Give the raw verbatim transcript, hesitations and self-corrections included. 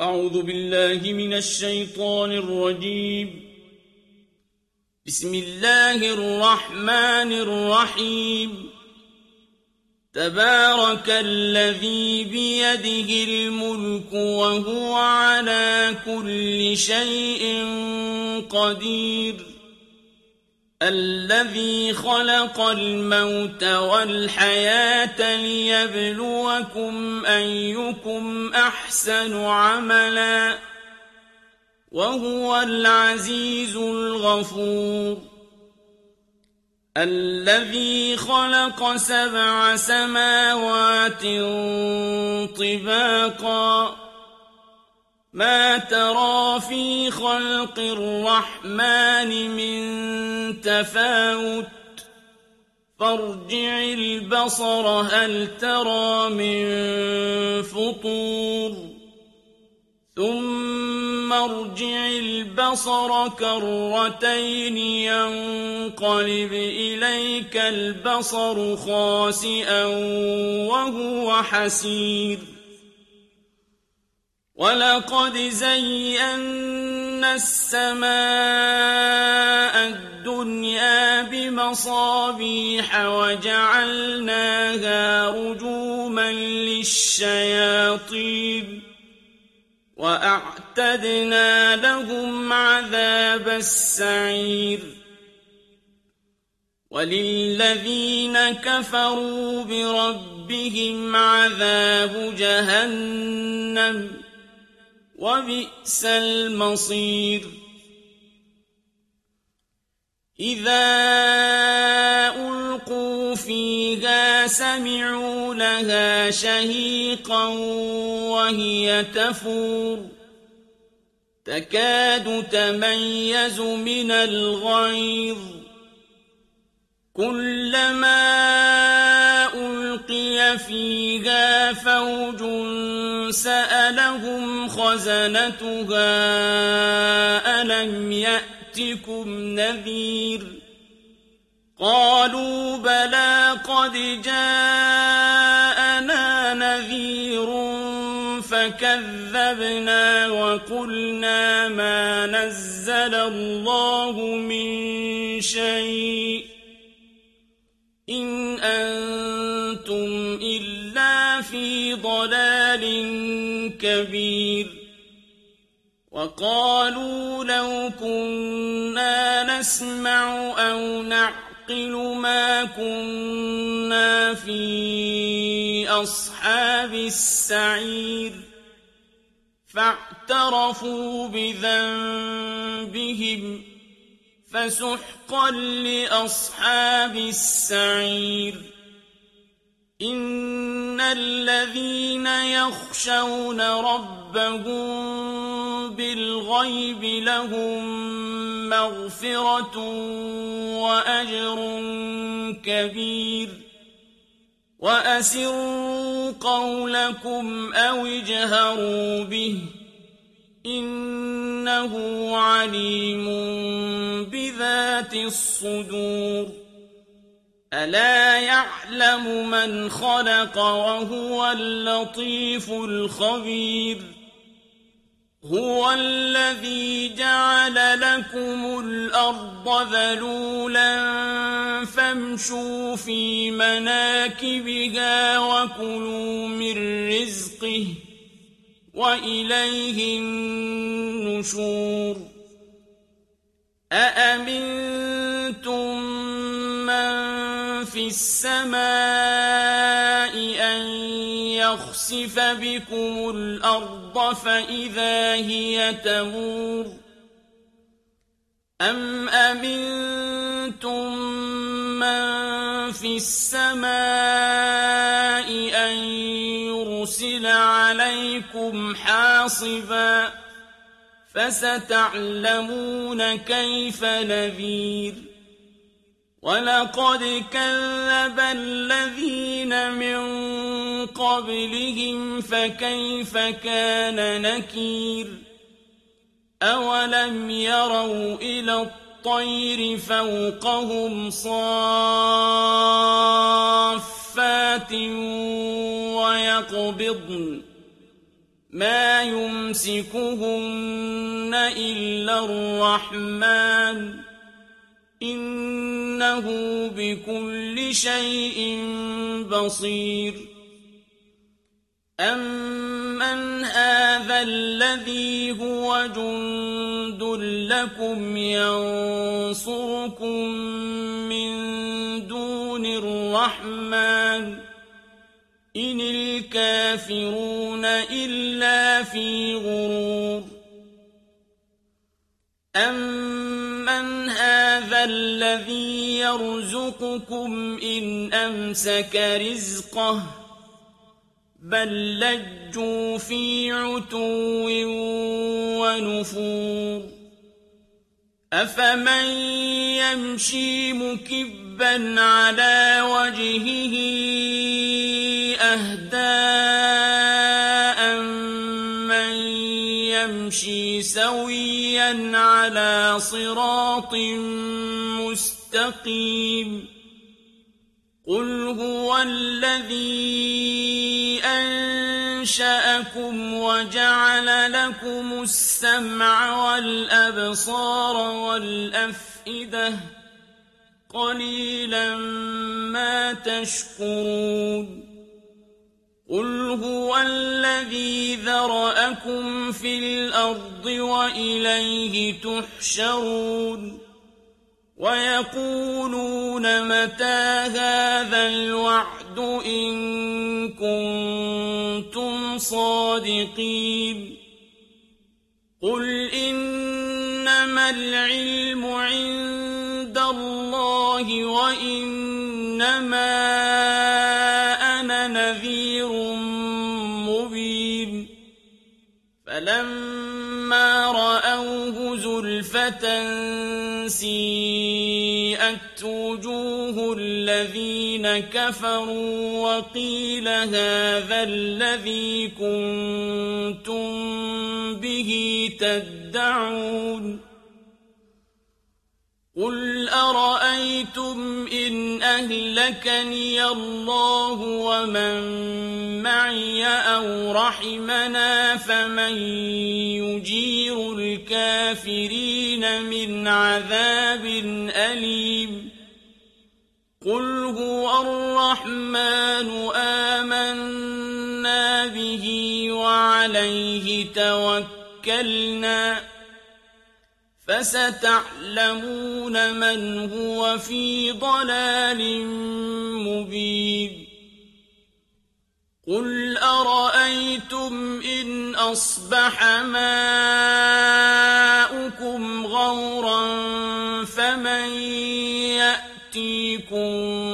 أعوذ بالله من الشيطان الرجيم. بسم الله الرحمن الرحيم. تبارك الذي بيده الملك وهو على كل شيء قدير. الذي خلق الموت والحياة ليبلوكم أيكم أحسن عملا وهو العزيز الغفور. الذي خلق سبع سماوات طباقا ما ترى في خلق الرحمن من تفاوت فارجع البصر هل ترى من فطور ثم ارجع البصر كرتين ينقلب إليك البصر خاسئا وهو حسير. ولقد زينا السماء الدنيا بمصابيح وجعلناها رجوما للشياطين وأعتدنا لهم عذاب السعير. وللذين كفروا بربهم عذاب جهنم وبئس المصير. إذا ألقوا فيها سمعوا لها شهيقا وهي تفور تكاد تميز من الغيظ كلما ألقي فيها فوج سألهم خزنتها ألم يأتكم نذير قالوا بلى قد جاءنا نذير فكذبنا وقلنا ما نزل الله من شيء إن أنتم إلا في ضلال كبير. وقالوا لو كنا نسمع أو نعقل ما كنا في أصحاب السعير فاعترفوا بذنبهم فسحقا لأصحاب السعير. إن الذين يخشون ربهم بالغيب لهم مغفرة وأجر كبير. وأسروا قولكم أو اجهروا به إنه عليم بذات الصدور. ألا يعلم من خلق وهو اللطيف الخبير. هو الذي جعل لكم الأرض ذلولا فامشوا في مناكبها وكلوا من رزقه وإليه النشور. أأمنتم من في السماء أن يخسف بكم الأرض فإذا هي تمور أم أمنتم من في السماء أن يرسل عليكم حاصبا فستعلمون كيف نذير. ولقد كذب الذين من قبلهم فكيف كان نكير. أولم يروا إلى الطير فوقهم صافات ويقبضن ما يمسكهن إلا الرحمن إنه بكل شيء بصير أمن هذا الذي هو جند لكم ينصركم من دون الرحمن إن الكافرون إلا في غرور أمن هذا الذي يرزقكم إن أمسك رزقه بل لجوا في عتو ونفور أفمن يمشي مكبا على وجهه أهدى أمن يمشي سويا على صراط مستقيم قل هو الذي أنشأكم وجعل لكم السمع والأبصار والأفئدة قليلا ما تشكرون قل هو الذي ذرأكم في الأرض وإليه تحشرون ويقولون متى هذا الوعد إن كنتم صادقين قل إنما العلم عند الله وإنما أنا نذير مبين فلما رأوه زلفة سيئت وجوه الذين كفروا وقيل هذا الذي كنتم به تدعون قل أرأيتم إن أهلكني الله ومن معي أو رحمنا فمن يجير الكافرين من عذاب أليم قل هو الرحمن آمنا به وعليه توكلنا فستعلمون من هو في ضلال مبين قل أرأيتم إن أصبح ماؤكم غورا فمن يأتيكم